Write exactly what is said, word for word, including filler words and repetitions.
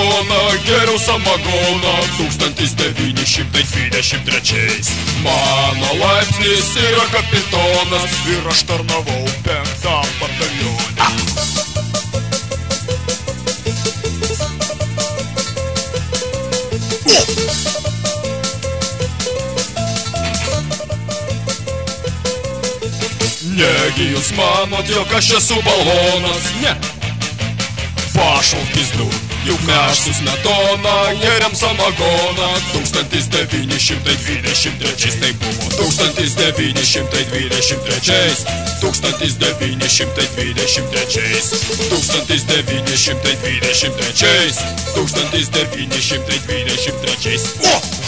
kapitoną, geriau samagoną tūkstantis devyni šimtai dvidešimt trečiais. Mano laipsnis yra kapitonas ir aš tarnavau penktam batalione. Negi jūs manot, jog aš esu balvonas? Ne. Pašal pizdu, juk mes su Smetona geriam samagoną tūkstantis devyni šimtai dvidešimt trečiais tai buvo. Tūkstantis devyni šimtai dvidešimt trečiais. Tūkstantis devyni šimtai dvidešimt trečiais. Tūkstantis devyni šimtai dvidešimt trečiais. Tūkstantis devyni šimtai dvidešimt trečiais. O!